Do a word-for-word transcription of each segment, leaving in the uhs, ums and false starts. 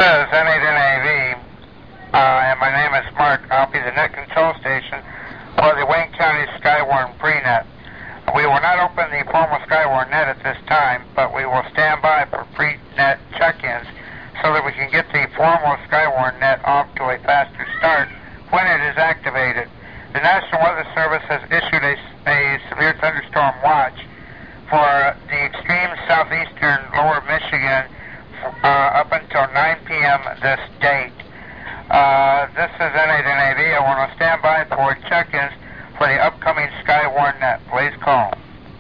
is N eight N A V, uh, and my name is Mark. I'll be the net control station for the Wayne County Skywarn pre-net. We will not open the formal Skywarn net at this time, but we will stand by for pre-net check-ins so that we can get the formal Skywarn net off to a faster start when it is activated. The National Weather Service has issued a, a severe thunderstorm watch for the extreme southeastern lower Michigan uh, up until nine p m this date. Uh, this is N eight N A V. I want to stand by for check-ins for the upcoming Skywarn net. Please call.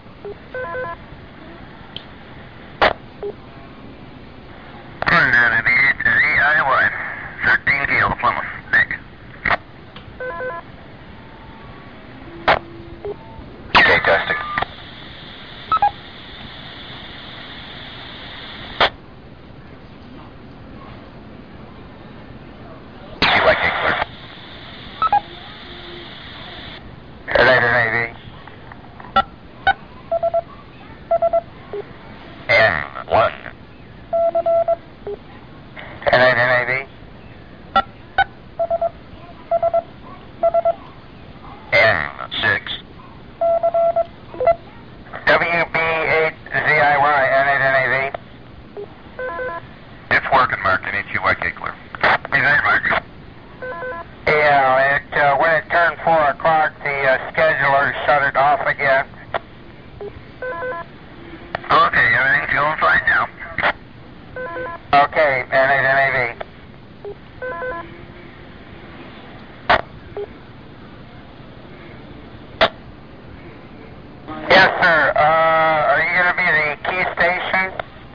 N eight N A V to Z I Y, thirteen Gale, Plymouth, Nick. Okay, testing. C Y K clear. N eight N A V. N one. N eight N A V. N six. W B eight Z I Y, N eight N A V. It's working, Mark. I need C Y K clear. Hey, there, Mark. Yeah, it, uh, when it turned four o'clock, the uh, scheduler shut it off again. Okay, everything's going fine now. Okay, N eight N A V. Yes, sir. Uh, are you going to be the key station?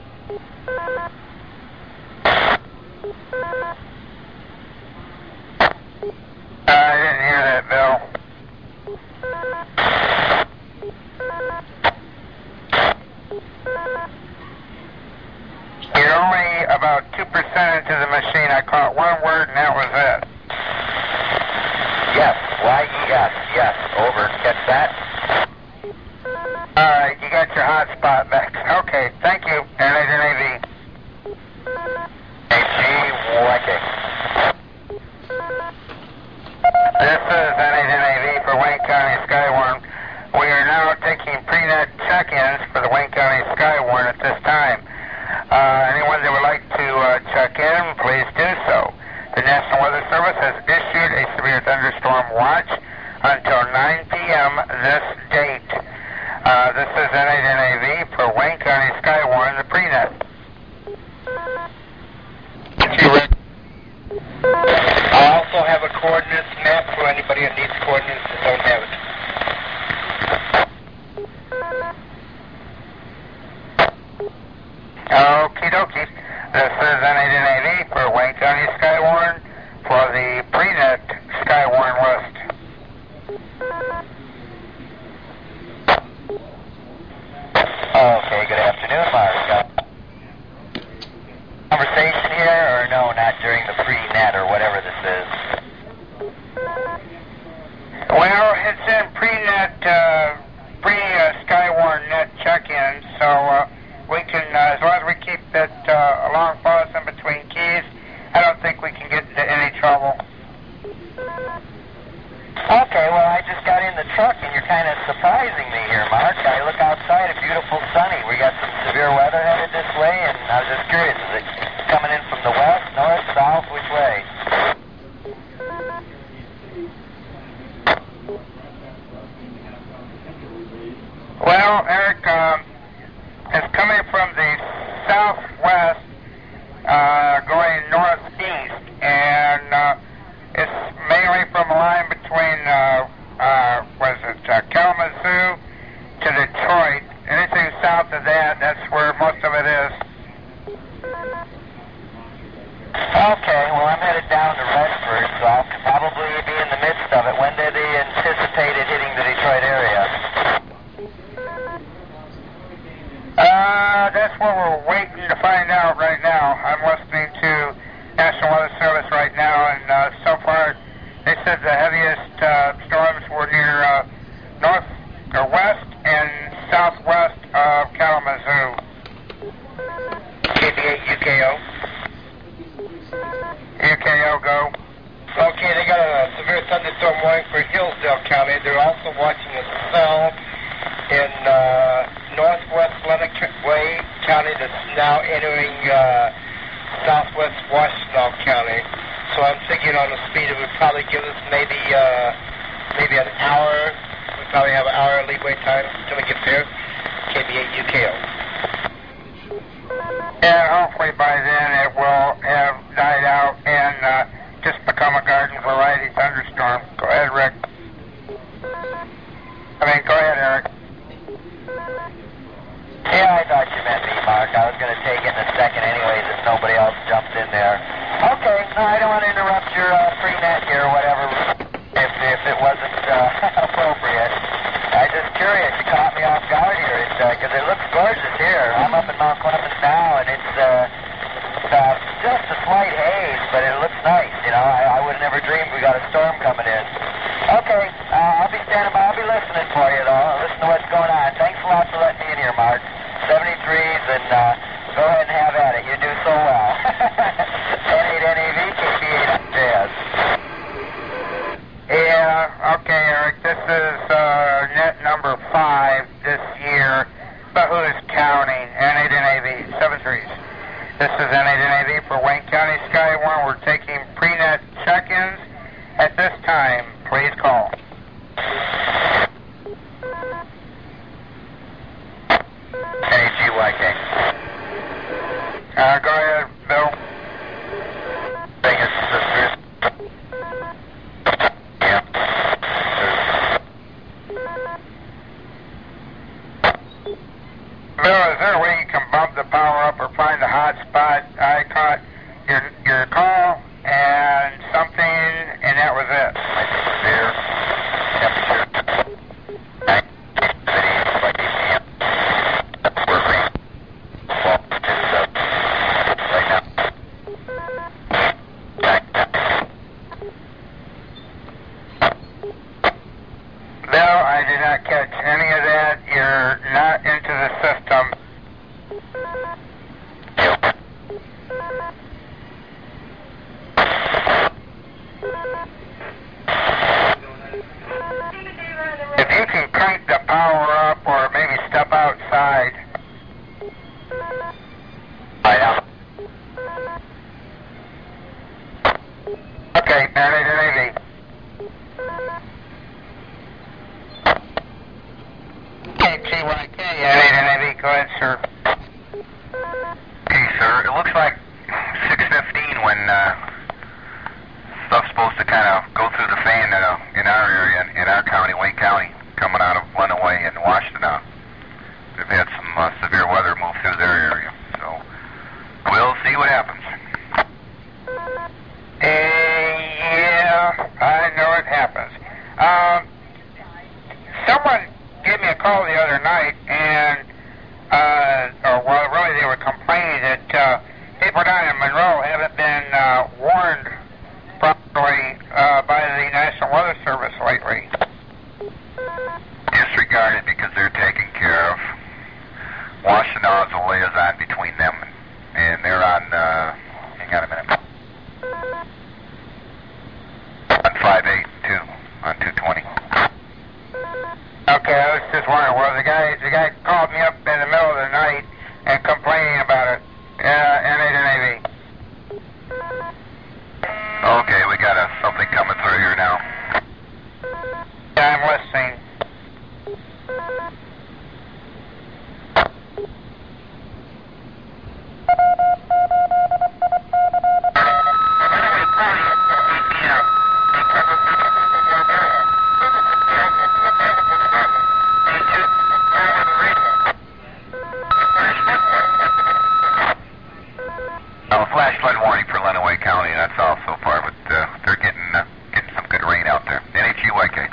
Uh, I didn't hear that, Bill. You're only about two percent into the machine. I caught one word and that was it. Yes, Y E S, yes, over. Catch that? Alright, you got your hotspot back. Okay, thank you, N eight N A V. H G, Y K. This is N eight N A V for Wayne County Skywarn. We are now taking pre-net check-ins for the Wayne County Skywarn at this time. Uh, anyone that would like to uh, check in, please do so. The National Weather Service has issued a severe thunderstorm watch until nine p m this date. Uh, this is N eight N A V for Wayne County Skywarn, the pre-net. I also have a coordinates map for anybody that needs coordinates that don't have it. Okie dokie. This is N eight N A V for Wayne County Skywarn for the pre-net Skywarn list. Okay, good afternoon, Mark. Conversation here, or no, not during the pre-net or whatever this is? Well, it's in pre-net, uh, pre-Skywarn net check-in, so uh, we can, uh, as long as we keep it uh, a long pause in between keys, I don't think we can get into any trouble. Okay, well, I just got in the truck, and you're kind of surprising me here, Mark. I look outside, a beautiful sunny. We got some severe weather headed this way, and I was just curious, is it coming in from the west, north, south, which way? Well, Eric, um, it's coming from the southwest, uh, going northeast, and uh, it's mainly from a line between, uh, uh, what is it, uh, Kalamazoo to Detroit. Anything south of that, that's where most of it is. Okay, well, I'm headed down to Redford, so I'll probably be in the midst of it. When did they anticipate it hitting the Detroit area? Uh, that's what we're waiting to find out right now. I'm listening to National Weather Service right now, and uh, so far they said the heaviest uh, storms were near uh, north or west and southwest of Kalamazoo. K B eight U K O. go. Okay, they got a severe thunderstorm warning for Hillsdale County. They're also watching a cell in uh, northwest Lenawee County that's now entering uh, southwest Washtenaw County. So I'm thinking on the speed it would probably give us maybe uh, maybe an hour. We probably have an hour leeway time until we get there. K B eight U K O. And hopefully by then it will have died out and uh, just become a garden variety thunderstorm. Go ahead, Rick. I mean, go ahead, Eric. Yeah, I thought you meant me, Mark. I was going to take it in a second anyways if nobody else jumped in there. Okay, no, I don't want to interrupt your uh, free net here or whatever if, if it wasn't uh, appropriate. I was just curious. You caught me off guard here because uh, it looks gorgeous here. I'm up in Mount Clemens now, and it's uh, uh, just a slight haze, but it looks nice. You know, I, I would have never dreamed we got a storm coming in. Okay, uh, I'll be standing by. I'll be listening for you, though. I'll listen to what's going on. Thanks a lot for letting me in here, Mark. seventy-threes, and uh, go ahead and have at it. You do so well. N eight N A V, K B eight J S. Yeah, okay, Eric. This is uh, net number five this year, but who is counting? N eight N A V, seven threes. This is N eight N A V for Wayne County Skywarn. We're taking pre-net check-ins. At this time, please call. N H G Y K. Uh, go ahead, Bill. Vegas, sisters. Yeah. Bill, is there a way you can bump the power up or find a hot spot? I caught your your call and something, and that was it. My severe temperature. Bill, I did not catch any of that. You're not into the system. If you can crank the power up or maybe step outside. I am. Okay, N eight N A V. K G Y K, N eight N A V, go ahead, sir. Okay, sir. It looks like six fifteen when uh, stuff's supposed to kind of go through the fan in, uh, in our area, in, in our county, Wayne County, coming out of Lenawee and Washtenaw. They've had some uh, severe weather move through their area, so we'll see what happens. Uh, yeah, I know it happens. Um, someone gave me a call the other night, and, uh, or well, really they were complaining that uh, people down in Monroe haven't been uh, warned properly uh, by the National Weather Service lately. Disregarded because they're taken care of. Washtenaw is a liaison between them, and they're on, uh, hang on a minute, on five eight two, on two twenty. Okay, I was just wondering, well, the guy, the guy called me up in the middle of the night and complaining about it. Uh, N eight N A V. Okay, we got a, something coming through here now. Yeah, I'm listening. A flash flood warning for Lenawee County, that's all so far, but uh, they're getting uh, getting some good rain out there. N H G Y K.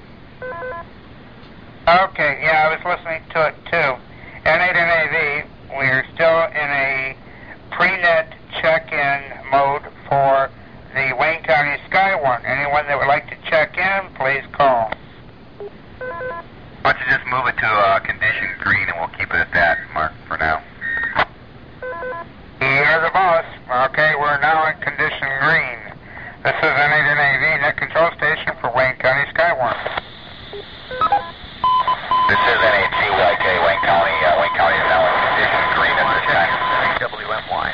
Okay, yeah, I was listening to it too. N eight N A V, we're still in a pre-net check-in mode for the Wayne County Skywarn. Anyone that would like to check in, please call. Why don't you just move it to uh, condition green and we'll keep it at that, Mark, for now. You're the boss. Okay, we're now in condition green. This is N eight N A V, net control station for Wayne County Skywarn. This is N eight G Y K, Wayne County. Uh, Wayne County is now in condition green at this time. W M Y.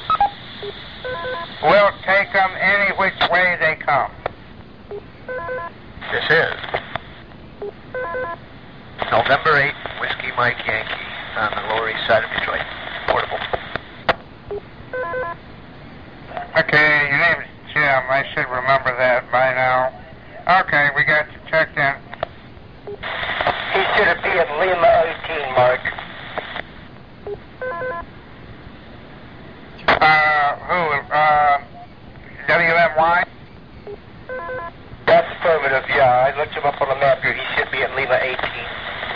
We'll take them any which way they come. This is November eighth, Whiskey Mike Yankee on the Lower East Side of Detroit. Portable. Okay, your name is Jim. I should remember that by now. Okay, we got you checked in. He should be at Lima eighteen, Mark. Uh, who? Uh, W M Y? That's affirmative, yeah. I looked him up on the map here. He should be at Lima eighteen.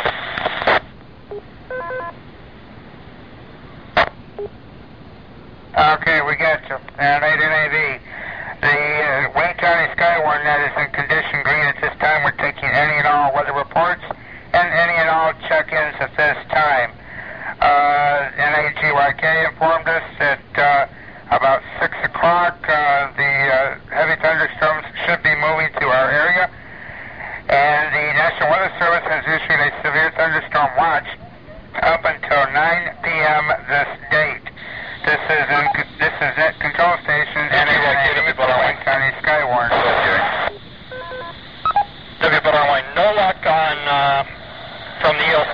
Okay, we got you. And eight N A V. The uh, Wayne County Skywarn net is in condition green at this time. We're taking any and all weather reports and any and all check-ins at this time. Uh, N A G Y K informed us that uh, about six o'clock uh, the uh, heavy thunderstorms should be moving to our area. And the National Weather Service has issued a severe thunderstorm watch up until nine p m this date. This is in, this is at control station N eight N A V for Wayne County Skywarn. W P R Y, no luck on uh, from the E L C.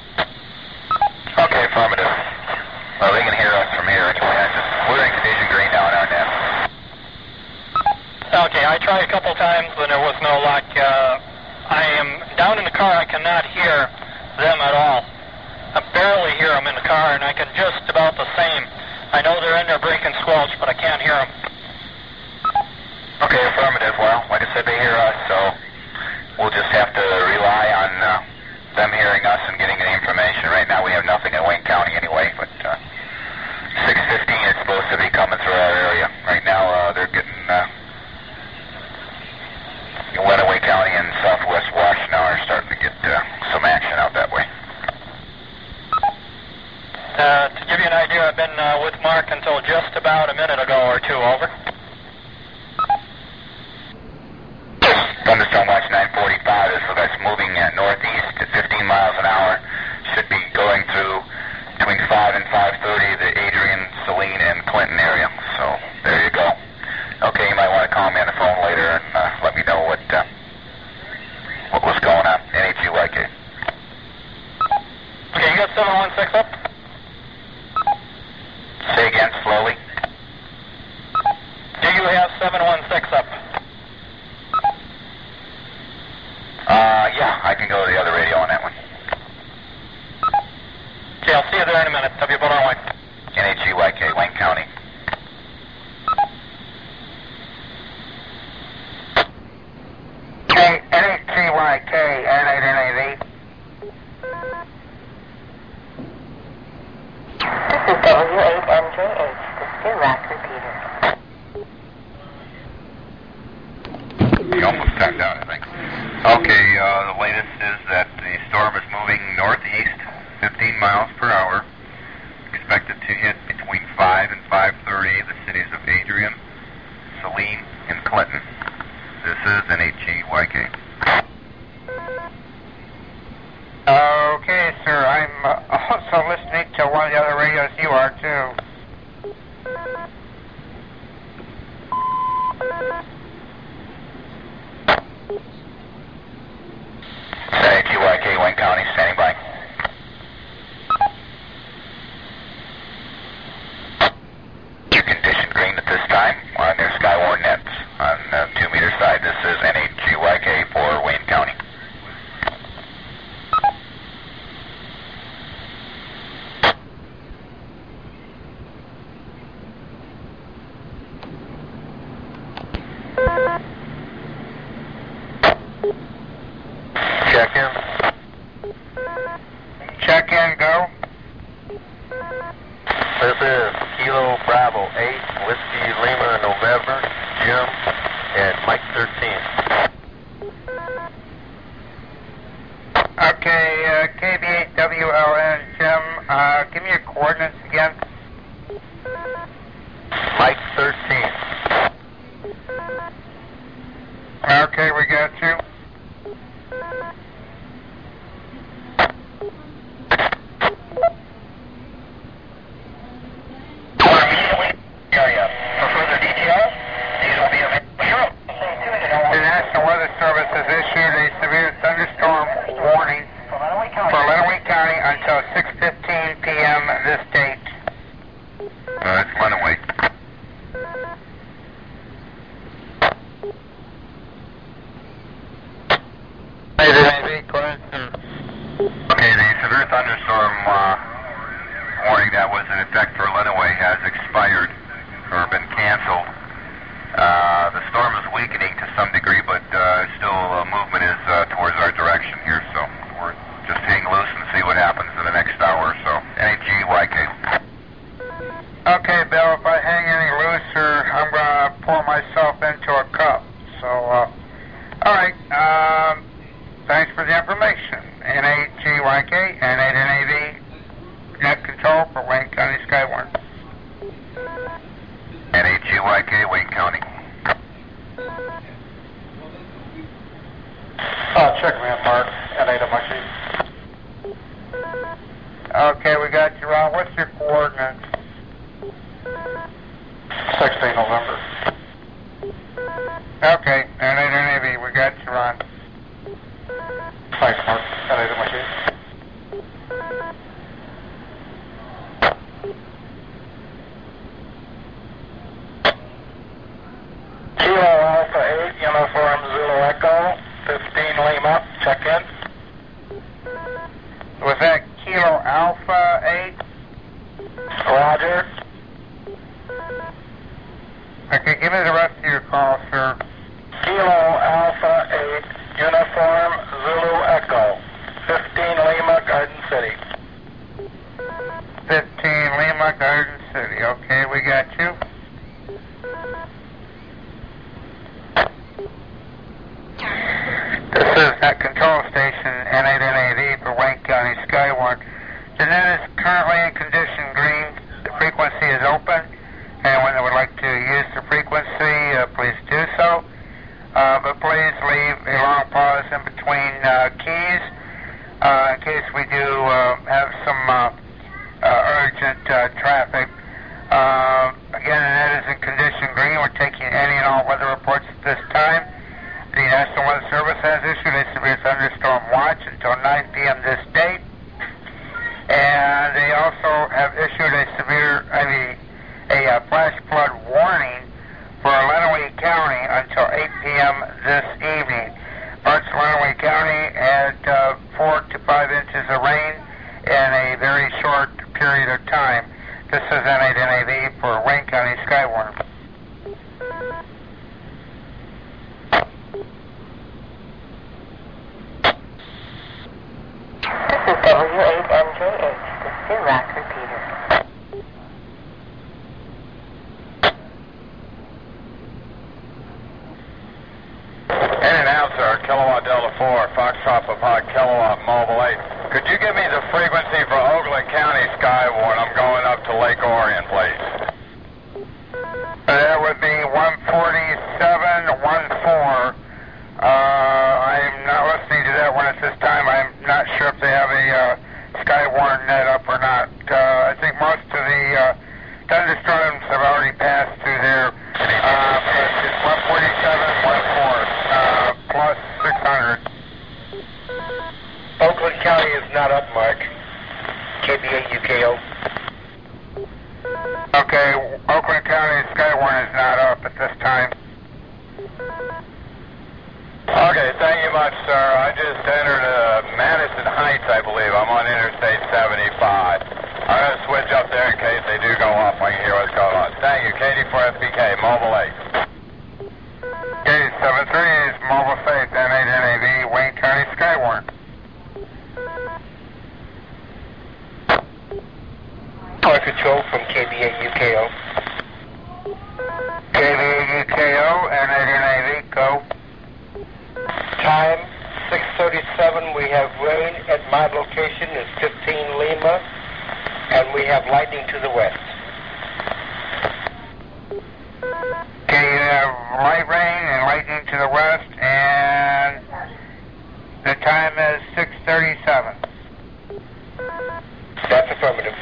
Okay, affirmative. Well, they can hear us from here anyway. I just, we're in condition green now in our net. Okay, I tried a couple times, but there was no luck. Uh, I am down in the car. I cannot hear them at all. I barely hear them in the car, and I can just about the same. I know they're in there breaking squelch, but I can't hear them. Okay, affirmative. Well, like I said, they hear us, so we'll just have to rely on uh, them hearing us and getting the information. Right now we have nothing in Wayne County anyway, but uh, six fifteen is supposed to be coming through our area. Right now uh, they're getting uh, Lenawee County and southwest Washington are starting to get uh, some action out that way. Uh, to give you an idea, I've been uh, with Mark until just about a minute ago or two, over. Thunderstorm watch nine forty-five is that's moving uh, northeast at fifteen miles an hour. Should be going through between five and five thirty the Adrian, Saline, and Clinton area. So there you go. Okay, you might want to call me on the phone later and uh, let me know what uh, what was going on. N H U Y K. Okay, you got seven one six up? Say again slowly. Do you have seven one six up? Uh, yeah, I can go to the other radio on that one. Okay, I'll see you there in a minute. W P R Y. N H U Y K, Wayne County. N H G Y K, N eight N A V. This is W eight M J H, the Stirac repeater. You almost timed out, I think. Okay, uh, the latest is that the storm is moving northeast, fifteen miles per hour. Expected to hit between five and five thirty the cities of Adrian, Saline, and Clinton. This is N H G Y K. Okay, sir. I'm uh, also listening to one of the other radios. You are too. N H G Y K, Wayne County, standing by. You condition green at this time on their Skywarn nets on the two meter side. This is N H G Y K for Wayne County. Check in. Check in, go. This is Kilo Bravo eight, Whiskey Lima November, Jim, and Mike thirteen. Okay, uh, K B eight W L N, Jim. Uh, give me your coordinates again. Mike thirteen. Okay, we got you. Area. For further details, these will be available. The National Weather Service has issued a severe thunderstorm warning for Lenawee County until six fifteen p m this date. Uh, that's Lenawee. Okay, the severe thunderstorm uh, warning that was in effect for Lenawee has expired or been canceled. Uh, the storm is weakening to some degree, but uh, still uh, movement is uh, towards our direction here, so we're just hang loose and see what happens in the next hour or so. N A G Y K. Okay, Bill, if I hang any looser, I'm going to pour myself into a cup. So, uh, all right, um, thanks for the information. N A G Y K, N eight N A V, net control for Wayne County Skywarn. N A G Y K, Wayne County. Uh, check me out, Mark. N eight M I C. Okay, we got you, Ron. What's your coordinates? sixteen November. Okay, N eight N A V, we got you, Ron. Thanks, Mark. N eight M I C. Kilo Alpha eight, Uniform Zulu Echo, fifteen Lima, check in. Was that Kilo Alpha eight? Roger. Okay, give me the rest of your call, sir. Kilo Alpha eight, Uniform Zulu Echo, fifteen Lima, Garden City. fifteen Lima, Garden City. Okay, we got you. This is Net Control Station N eight N A V for Wayne County Skywarn. The net is currently in condition green. The frequency is open. Anyone that would like to use the frequency, uh, please do so. Uh, but please leave a long pause in between uh, keys uh, in case we do uh, have some uh, uh, urgent uh, traffic. Uh, again, the net is in condition green. We're taking any and all weather reports at this time. The National Weather Service has issued a severe thunderstorm watch until nine p m this date. And they also have issued a severe, I mean, a uh, flash flood warning for Lenawee County until eight p m this evening. Parts of Lenawee County had uh, four to five inches of rain in a very short period of time. This is N eight N A V for Wayne County Skywarn. This is W eight M J H, the Sirac repeater. In and out, sir. Kilowatt Delta four, Foxtrot Papa, Kilowatt Mobile eight. Could you give me the frequency for Oakland County Skywarn? I'm going up to Lake Orion, please. That would be one forty-seven one four. Uh, I'm not listening to that one at this time. I'm not sure if they have a uh, Skywarn net up or not. Uh, I think most of the uh, thunderstorms have already passed through there. Uh, but it's one forty-seven one four, uh, plus six hundred. Oakland County is not up, Mark. K B A U K O. Okay, Oakland County Skywarn is not up at this time. Okay, thank you much, sir. I just entered uh, Madison Heights, I believe. I'm on Interstate seventy-five. I'm going to switch up there in case they do go off. I can hear what's going on. Thank you. Katie for F B K, Mobile eight. Okay, seven three is Mobile Safe, N eight N A V, Wayne County Skywarn. Tower Control from K B A U K O. K B A U K O, N eight N A V, go. Time six thirty-seven. We have rain at my location. It's fifteen Lima, and we have lightning to the west. K Okay, you have light rain and lightning to the west, and the time is six thirty-seven. That's affirmative.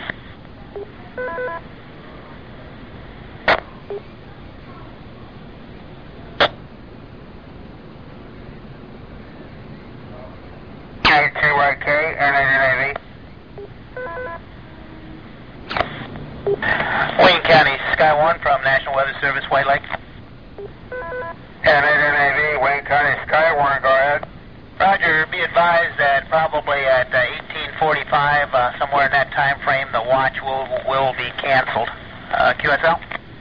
K two Y K, N eight Navy. Wayne County, Sky One from National Weather Service, White Lake. N eight Navy, Wayne County, Sky One, go ahead. Roger, be advised that probably at uh, eighteen forty-five, uh, somewhere in that time frame, the watch will will be canceled. Uh, Q S L?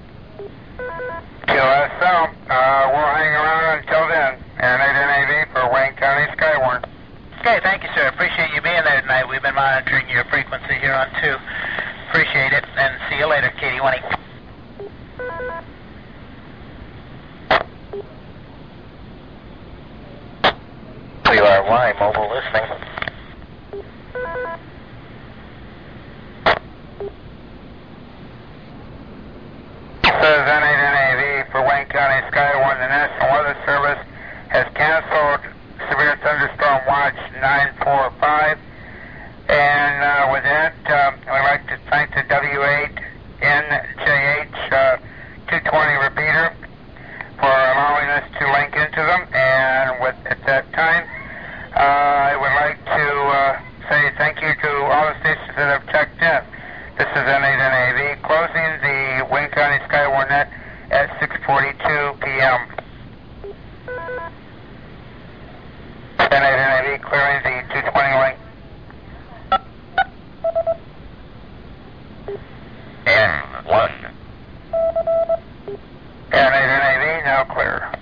Q S L, uh, we'll hang around until then. N eight Navy for Wayne County, Sky One. Okay, thank you, sir. Appreciate you being there tonight. We've been monitoring your frequency here on two. Appreciate it, and see you later, Katie Winnie. W R Y, mobile listening. Says N eight Navy for Wayne County, Sky One. The National Weather Service has canceled severe thunderstorm watch nine four five. And uh, with that, um, I'd like to thank the W eight N J H uh, two twenty repeater for allowing us to link into them. And with at that time, uh, I would like to uh, say thank you to all the stations that have checked in. This is N eight N A V closing the Wayne County Sky One net at six forty-two p m N eight N A V clearing the two twenty link. N one. N eight N A V now clear.